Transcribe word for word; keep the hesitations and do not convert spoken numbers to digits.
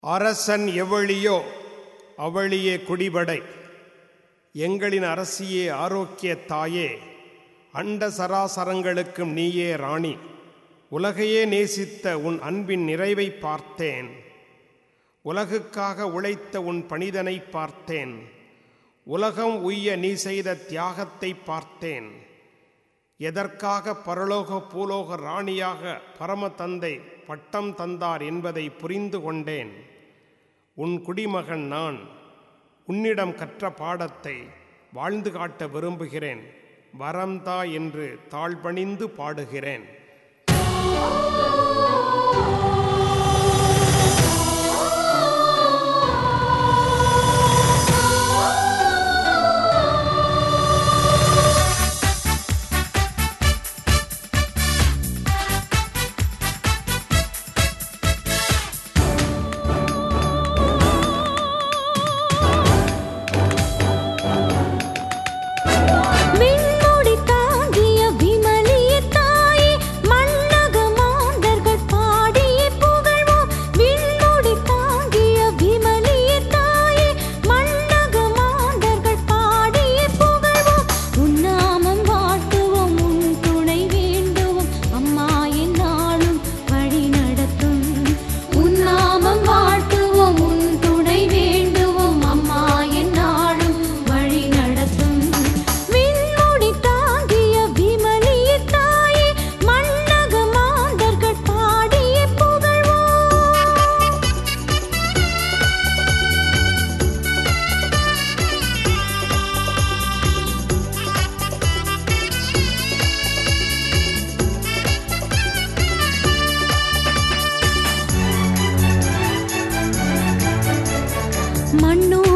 அரசன் எவழியோ அவளியே குடிபடை. எங்களின் அரசியே ஆரோக்கிய தாயே, அண்ட சராசரங்களுக்கும் நீயே ராணி. உலகையே நேசித்த உன் அன்பின் நிறைவை பார்த்தேன். உலகுக்காக உழைத்த உன் பணிதனை பார்த்தேன். உலகம் உய்ய நீ செய்த தியாகத்தை பார்த்தேன். எதற்காக பரலோக பூலோக ராணியாக பரம தந்தை பட்டம் தந்தார் என்பதை புரிந்து கொண்டேன். உன் குடிமகன் நான். உன்னிடம் கற்ற பாடத்தை வாழ்ந்து காட்ட விரும்புகிறேன். வரம்தா என்று தாழ்பணிந்து பாடுகிறேன். மண்ணு